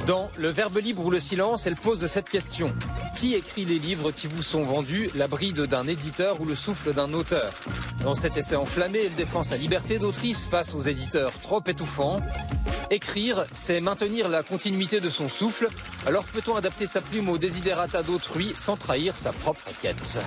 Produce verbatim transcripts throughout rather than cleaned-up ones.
Dans Le Verbe libre ou le silence, elle pose cette question. Qui écrit les livres qui vous sont vendus, la bride d'un éditeur ou le souffle d'un auteur? Dans cet essai enflammé, elle défend sa liberté d'autrice face aux éditeurs trop étouffants. Écrire, c'est maintenir la continuité de son souffle. Alors peut-on adapter sa plume aux desiderata d'autrui sans trahir sa propre quête?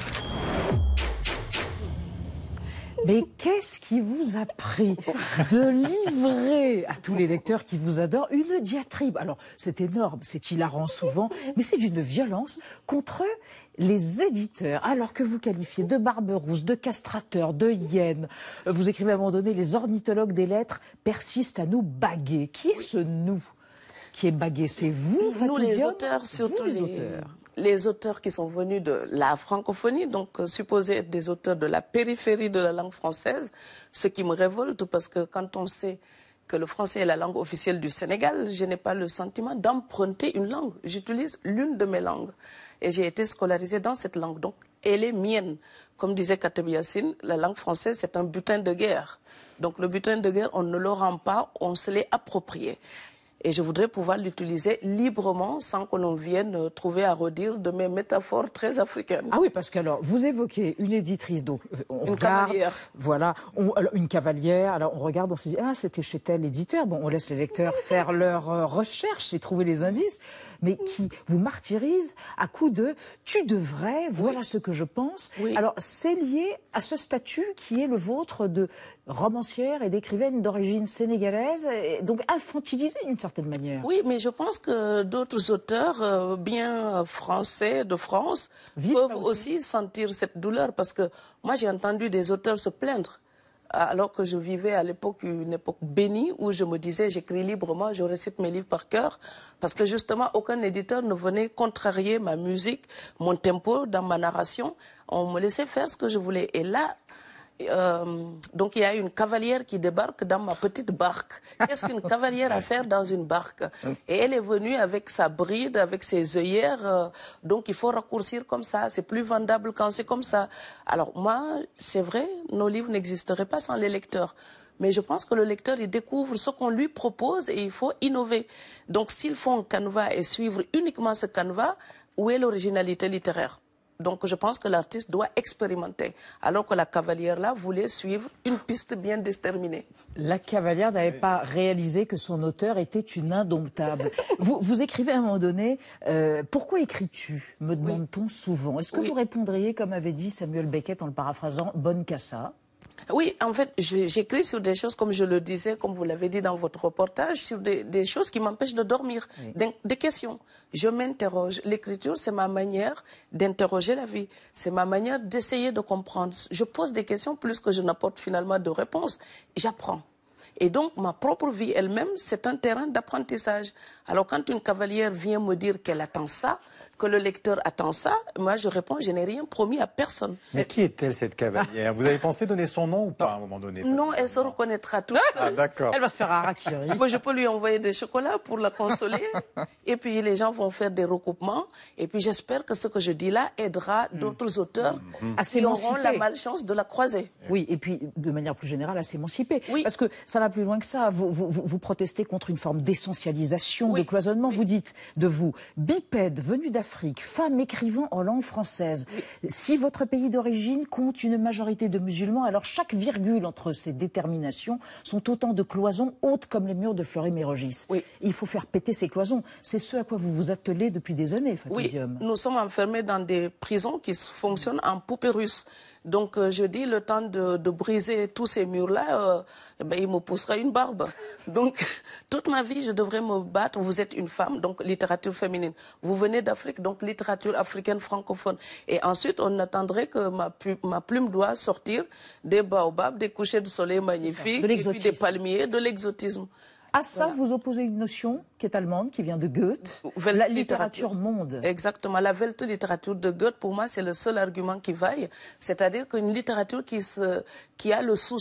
Mais qu'est-ce qui vous a pris de livrer à tous les lecteurs qui vous adorent une diatribe? Alors, c'est énorme, c'est hilarant souvent, mais c'est d'une violence contre les éditeurs, alors que vous qualifiez de barberousse, de castrateurs, de hyènes. Vous écrivez à un moment donné, les ornithologues des lettres persistent à nous baguer. Qui est ce nous qui est bagué? C'est vous, nous les Diom, auteurs, surtout vous, les, les auteurs. Les auteurs qui sont venus de la francophonie, donc euh, supposés être des auteurs de la périphérie de la langue française, ce qui me révolte parce que quand on sait que le français est la langue officielle du Sénégal, je n'ai pas le sentiment d'emprunter une langue. J'utilise l'une de mes langues et j'ai été scolarisée dans cette langue, donc elle est mienne. Comme disait Kateb Yassine, la langue française c'est un butin de guerre. Donc le butin de guerre, on ne le rend pas, on se l'est approprié. Et je voudrais pouvoir l'utiliser librement sans que l'on vienne trouver à redire de mes métaphores très africaines. Ah oui, parce que alors, vous évoquez une éditrice, donc on une regarde, cavalière. Voilà, on, alors, une cavalière. Alors on regarde, on se dit ah c'était chez tel éditeur. Bon, on laisse les lecteurs faire leurs euh, recherches et trouver les indices, mais qui vous martyrise à coup de tu devrais, voilà oui. ce que je pense. Oui. Alors c'est lié à ce statut qui est le vôtre de romancière et d'écrivaine d'origine sénégalaise, et donc infantilisée d'une certaine manière. Oui, mais je pense que d'autres auteurs euh, bien français de France Vive peuvent aussi. aussi sentir cette douleur, parce que moi j'ai entendu des auteurs se plaindre, alors que je vivais à l'époque une époque bénie où je me disais j'écris librement, je récite mes livres par cœur, parce que justement aucun éditeur ne venait contrarier ma musique, mon tempo dans ma narration. On me laissait faire ce que je voulais. Et là, Euh, donc il y a une cavalière qui débarque dans ma petite barque. Qu'est-ce qu'une cavalière a à faire dans une barque? Et elle est venue avec sa bride, avec ses œillères, euh, donc il faut raccourcir comme ça, c'est plus vendable quand c'est comme ça. Alors moi, c'est vrai, nos livres n'existeraient pas sans les lecteurs. Mais je pense que le lecteur, il découvre ce qu'on lui propose et il faut innover. Donc s'ils font un canevas et suivre uniquement ce canevas, où est l'originalité littéraire? Donc je pense que l'artiste doit expérimenter, alors que la cavalière là voulait suivre une piste bien déterminée. La cavalière n'avait pas réalisé que son auteur était une indomptable. vous, vous écrivez à un moment donné, euh, pourquoi écris-tu, me demande-t-on oui. souvent. Est-ce que oui. vous répondriez, comme avait dit Samuel Beckett en le paraphrasant, bonne cassa? Oui, en fait, j'écris sur des choses, comme je le disais, comme vous l'avez dit dans votre reportage, sur des, des choses qui m'empêchent de dormir, oui. des, des questions. Je m'interroge. L'écriture, c'est ma manière d'interroger la vie. C'est ma manière d'essayer de comprendre. Je pose des questions plus que je n'apporte finalement de réponses. J'apprends. Et donc, ma propre vie elle-même, c'est un terrain d'apprentissage. Alors, quand une cavalière vient me dire qu'elle attend ça, que le lecteur attend ça, moi je réponds, je n'ai rien promis à personne. Mais qui est-elle, cette cavalière? Vous avez pensé donner son nom ou pas à un moment donné? Non, elle se reconnaîtra toute seule. Ah, d'accord. Elle va se faire harakiri. Moi, je peux lui envoyer des chocolats pour la consoler. Et puis les gens vont faire des recoupements. Et puis j'espère que ce que je dis là aidera mmh. d'autres auteurs mmh. à qui auront la malchance de la croiser. Oui, et puis de manière plus générale à s'émanciper. Oui. Parce que ça va plus loin que ça. Vous, vous, vous protestez contre une forme d'essentialisation, oui. de cloisonnement. Oui. Vous dites de vous, bipède venu d'Afrique, femme écrivant en langue française. Oui. Si votre pays d'origine compte une majorité de musulmans, alors chaque virgule entre ces déterminations sont autant de cloisons hautes comme les murs de Fleury-Mérogis. Oui. Il faut faire péter ces cloisons. C'est ce à quoi vous vous attelez depuis des années, Fatou Oui, Diom. Nous sommes enfermés dans des prisons qui fonctionnent en poupée russe. Donc euh, je dis, le temps de, de briser tous ces murs-là, euh, eh ben, il me poussera une barbe. Donc toute ma vie, je devrais me battre. Vous êtes une femme, donc littérature féminine. Vous venez d'Afrique, donc littérature africaine francophone. Et ensuite, on attendrait que ma, pu, ma plume doit sortir des baobabs, des couchers de soleil magnifiques, de et puis des palmiers, de l'exotisme. À ça, voilà. Vous opposez une notion qui est allemande, qui vient de Goethe, Welt la littérature monde. Exactement. La Weltliteratur de Goethe, pour moi, c'est le seul argument qui vaille. C'est-à-dire qu'une littérature qui, se, qui a le souci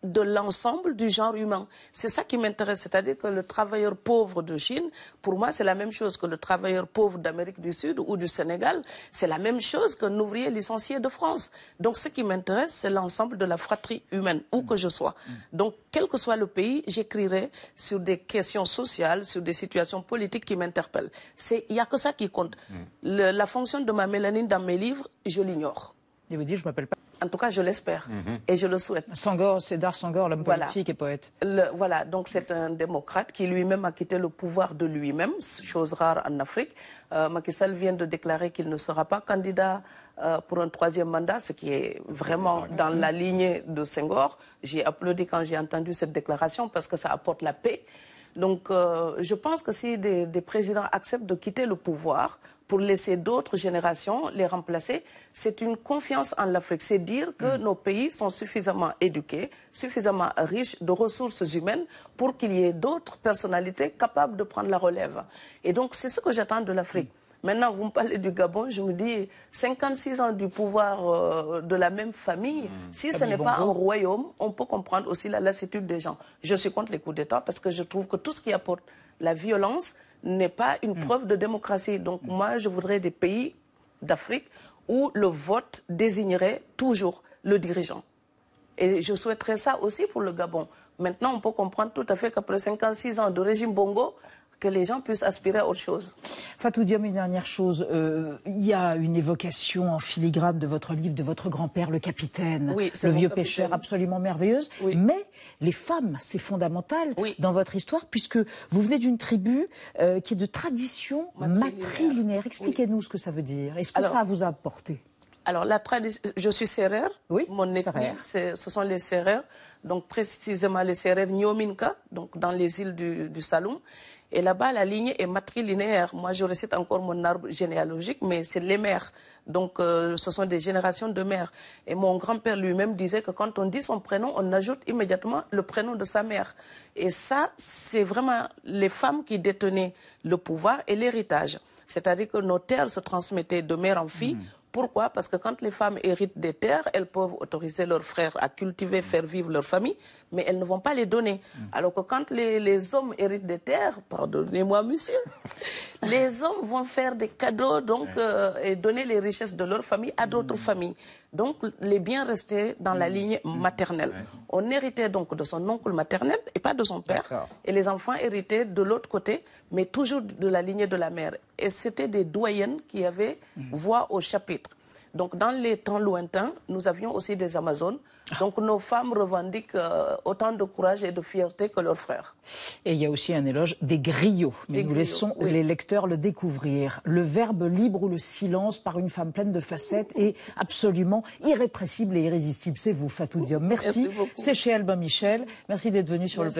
de l'ensemble du genre humain. C'est ça qui m'intéresse, c'est-à-dire que le travailleur pauvre de Chine, pour moi, c'est la même chose que le travailleur pauvre d'Amérique du Sud ou du Sénégal. C'est la même chose qu'un ouvrier licencié de France. Donc, ce qui m'intéresse, c'est l'ensemble de la fratrie humaine, où que je sois. Donc, quel que soit le pays, j'écrirai sur des questions sociales, sur des situations politiques qui m'interpellent. Il n'y a que ça qui compte. Le, la fonction de ma mélanine dans mes livres, je l'ignore. Et vous dites, je ne m'appelle pas. En tout cas, je l'espère mm-hmm. et je le souhaite. Senghor, Sédar Senghor, l'homme voilà. politique et poète. Le, voilà, donc c'est un démocrate qui lui-même a quitté le pouvoir de lui-même, chose rare en Afrique. Euh, Macky Sall vient de déclarer qu'il ne sera pas candidat euh, pour un troisième mandat, ce qui est vraiment dans la lignée de Senghor. J'ai applaudi quand j'ai entendu cette déclaration parce que ça apporte la paix. Donc euh, je pense que si des, des présidents acceptent de quitter le pouvoir pour laisser d'autres générations les remplacer, c'est une confiance en l'Afrique. C'est dire que mmh. nos pays sont suffisamment éduqués, suffisamment riches de ressources humaines pour qu'il y ait d'autres personnalités capables de prendre la relève. Et donc c'est ce que j'attends de l'Afrique. Mmh. Maintenant, vous me parlez du Gabon, je me dis, cinquante-six ans du pouvoir euh, de la même famille, mmh. si ce n'est pas un royaume, on peut comprendre aussi la lassitude des gens. Je suis contre les coups d'État parce que je trouve que tout ce qui apporte la violence n'est pas une mmh. preuve de démocratie. Donc mmh. moi, je voudrais des pays d'Afrique où le vote désignerait toujours le dirigeant. Et je souhaiterais ça aussi pour le Gabon. Maintenant, on peut comprendre tout à fait qu'après cinquante-six ans de régime Bongo, que les gens puissent aspirer à autre chose. Fatou Diome, une dernière chose. Euh, il y a une évocation en filigrane de votre livre, de votre grand-père, le capitaine, oui, le vieux pêcheur, absolument merveilleuse. Oui. Mais les femmes, c'est fondamental oui. dans votre histoire, puisque vous venez d'une tribu euh, qui est de tradition matrilinéaire. matrilinéaire. Expliquez-nous oui. ce que ça veut dire. Est-ce que Alors, ça vous a apporté? Alors, la tradition, je suis sérère. Oui, mon ethnie, ce sont les Sérères. Donc, précisément les Sérères Nyominka, donc dans les îles du, du Saloum. Et là-bas, la lignée est matrilinéaire. Moi, je récite encore mon arbre généalogique, mais c'est les mères. Donc, euh, ce sont des générations de mères. Et mon grand-père lui-même disait que quand on dit son prénom, on ajoute immédiatement le prénom de sa mère. Et ça, c'est vraiment les femmes qui détenaient le pouvoir et l'héritage. C'est-à-dire que nos terres se transmettaient de mère en fille. Mmh. Pourquoi? Parce que quand les femmes héritent des terres, elles peuvent autoriser leurs frères à cultiver, faire vivre leur famille, mais elles ne vont pas les donner. Mmh. Alors que quand les, les hommes héritent des terres, pardonnez-moi monsieur, les hommes vont faire des cadeaux donc, euh, et donner les richesses de leur famille à d'autres mmh. familles. Donc les biens restaient dans mmh. la ligne maternelle. Mmh. On héritait donc de son oncle maternel et pas de son père. Et les enfants héritaient de l'autre côté, mais toujours de la lignée de la mère. Et c'était des doyennes qui avaient mmh. voix au chapitre. Donc, dans les temps lointains, nous avions aussi des Amazones. Donc, nos femmes revendiquent euh, autant de courage et de fierté que leurs frères. Et il y a aussi un éloge des griots. Mais des nous griots, laissons oui. les lecteurs le découvrir. Le verbe libre ou le silence par une femme pleine de facettes est absolument irrépressible et irrésistible. C'est vous, Fatou Diome. Merci. Merci beaucoup. C'est chez Albin Michel. Merci d'être venu sur Merci. le